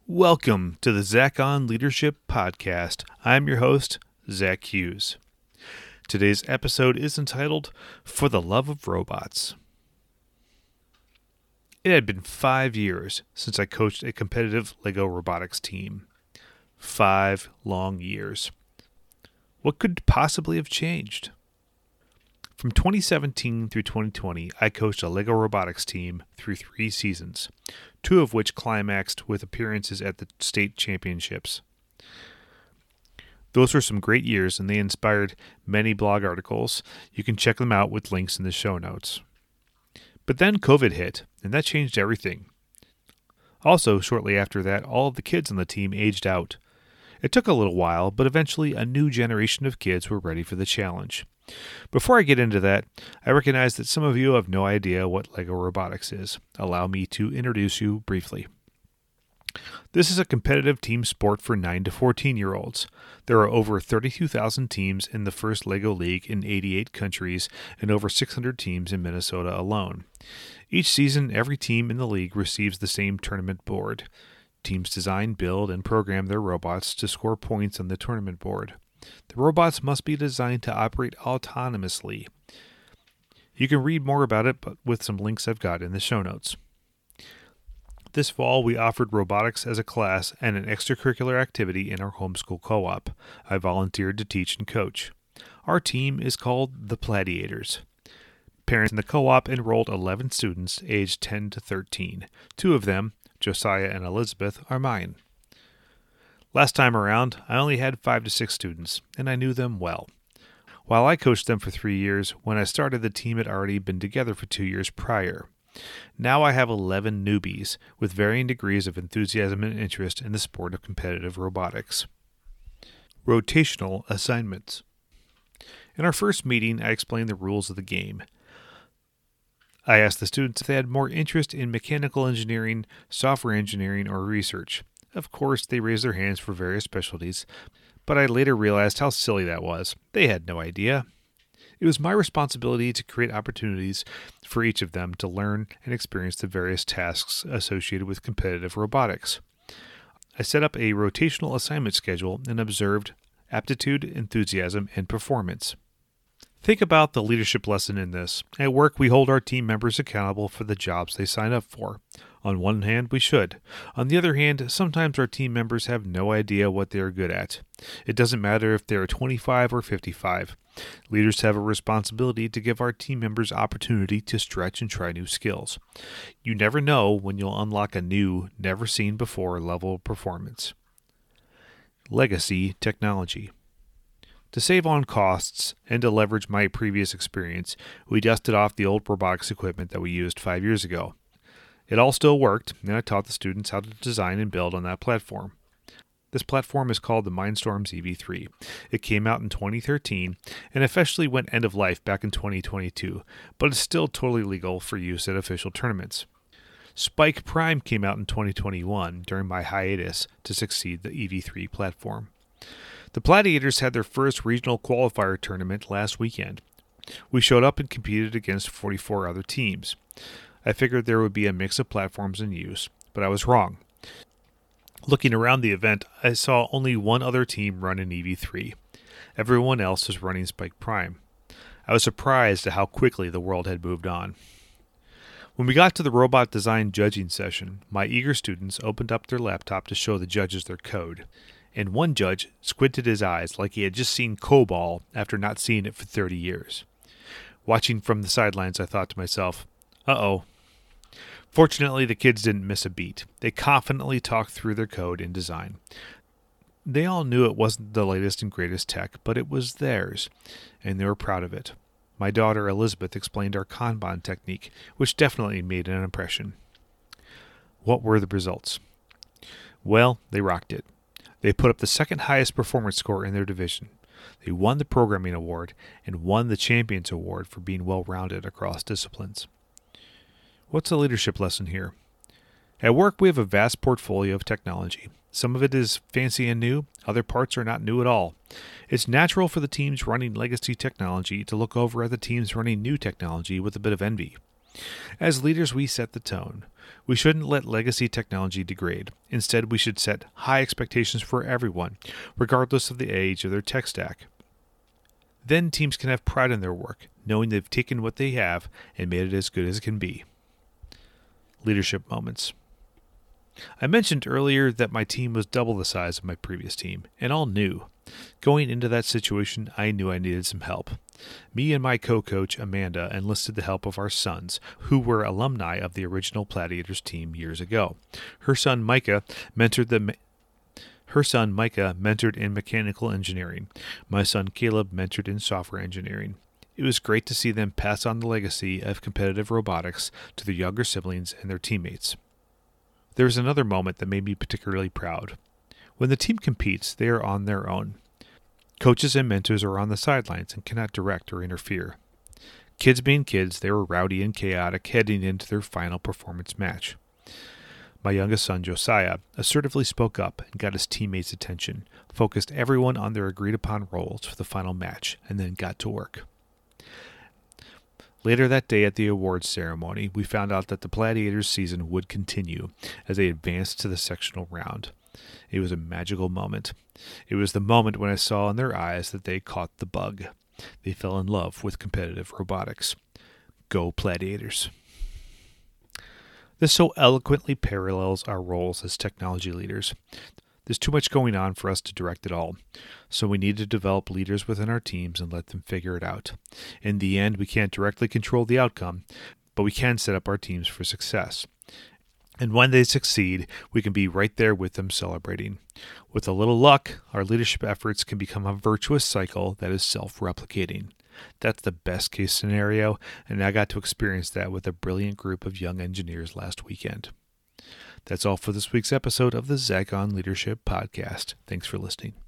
Welcome to the Zach on Leadership Podcast. I'm your host, Zach Hughes. Today's episode is entitled, For the Love of Robots. It had been 5 years since I coached a competitive LEGO robotics team. 5 long years. What could possibly have changed? From 2017 through 2020, I coached a LEGO robotics team through 3 seasons, 2 of which climaxed with appearances at the state championships. Those were some great years, and they inspired many blog articles. You can check them out with links in the show notes. But then COVID hit, and that changed everything. Also, shortly after that, all of the kids on the team aged out. It took a little while, but eventually a new generation of kids were ready for the challenge. Before I get into that, I recognize that some of you have no idea what LEGO Robotics is. Allow me to introduce you briefly. This is a competitive team sport for 9 to 14-year-olds. There are over 32,000 teams in the first LEGO League in 88 countries and over 600 teams in Minnesota alone. Each season, every team in the league receives the same tournament board. Teams design, build, and program their robots to score points on the tournament board. The robots must be designed to operate autonomously. You can read more about it with some links I've got in the show notes. This fall, we offered robotics as a class and an extracurricular activity in our homeschool co-op. I volunteered to teach and coach. Our team is called the Pladiators. Parents in the co-op enrolled 11 students aged 10 to 13. 2 of them, Josiah and Elizabeth, are mine. Last time around, I only had 5 to 6 students, and I knew them well. While I coached them for 3 years, when I started, the team had already been together for 2 years prior. Now I have 11 newbies, with varying degrees of enthusiasm and interest in the sport of competitive robotics. Rotational assignments. In our first meeting, I explained the rules of the game. I asked the students if they had more interest in mechanical engineering, software engineering, or research. Of course, they raised their hands for various specialties, but I later realized how silly that was. They had no idea. It was my responsibility to create opportunities for each of them to learn and experience the various tasks associated with competitive robotics. I set up a rotational assignment schedule and observed aptitude, enthusiasm, and performance. Think about the leadership lesson in this. At work, we hold our team members accountable for the jobs they sign up for. On one hand, we should. On the other hand, sometimes our team members have no idea what they are good at. It doesn't matter if they are 25 or 55. Leaders have a responsibility to give our team members opportunity to stretch and try new skills. You never know when you'll unlock a new, never-seen-before level of performance. Legacy technology. To save on costs and to leverage my previous experience, we dusted off the old robotics equipment that we used 5 years ago. It all still worked, and I taught the students how to design and build on that platform. This platform is called the Mindstorms EV3. It came out in 2013 and officially went end of life back in 2022, but it's still totally legal for use at official tournaments. Spike Prime came out in 2021 during my hiatus to succeed the EV3 platform. The Pladiators had their first regional qualifier tournament last weekend. We showed up and competed against 44 other teams. I figured there would be a mix of platforms in use, but I was wrong. Looking around the event, I saw only one other team run an EV3. Everyone else was running Spike Prime. I was surprised at how quickly the world had moved on. When we got to the robot design judging session, my eager students opened up their laptop to show the judges their code, and one judge squinted his eyes like he had just seen COBOL after not seeing it for 30 years. Watching from the sidelines, I thought to myself, uh-oh. Fortunately, the kids didn't miss a beat. They confidently talked through their code and design. They all knew it wasn't the latest and greatest tech, but it was theirs, and they were proud of it. My daughter Elizabeth explained our Kanban technique, which definitely made an impression. What were the results? Well, they rocked it. They put up the second highest performance score in their division. They won the Programming Award and won the Champions Award for being well-rounded across disciplines. What's the leadership lesson here? At work, we have a vast portfolio of technology. Some of it is fancy and new, other parts are not new at all. It's natural for the teams running legacy technology to look over at the teams running new technology with a bit of envy. As leaders, we set the tone. We shouldn't let legacy technology degrade. Instead, we should set high expectations for everyone, regardless of the age of their tech stack. Then teams can have pride in their work, knowing they've taken what they have and made it as good as it can be. Leadership moments. I mentioned earlier that my team was double the size of my previous team, and all new. Going into that situation, I knew I needed some help. Me and my co-coach, Amanda, enlisted the help of our sons, who were alumni of the original Gladiators team years ago. Her son, Micah, mentored in mechanical engineering. My son, Caleb, mentored in software engineering. It was great to see them pass on the legacy of competitive robotics to their younger siblings and their teammates. There was another moment that made me particularly proud. When the team competes, they are on their own. Coaches and mentors are on the sidelines and cannot direct or interfere. Kids being kids, they were rowdy and chaotic heading into their final performance match. My youngest son, Josiah, assertively spoke up and got his teammates' attention, focused everyone on their agreed-upon roles for the final match, and then got to work. Later that day at the awards ceremony, we found out that the Gladiators season would continue as they advanced to the sectional round. It was a magical moment. It was the moment when I saw in their eyes that they caught the bug. They fell in love with competitive robotics. Go Gladiators. This so eloquently parallels our roles as technology leaders. There's too much going on for us to direct it all, so we need to develop leaders within our teams and let them figure it out. In the end, we can't directly control the outcome, but we can set up our teams for success. And when they succeed, we can be right there with them celebrating. With a little luck, our leadership efforts can become a virtuous cycle that is self-replicating. That's the best case scenario, and I got to experience that with a brilliant group of young engineers last weekend. That's all for this week's episode of the Zach on Leadership Podcast. Thanks for listening.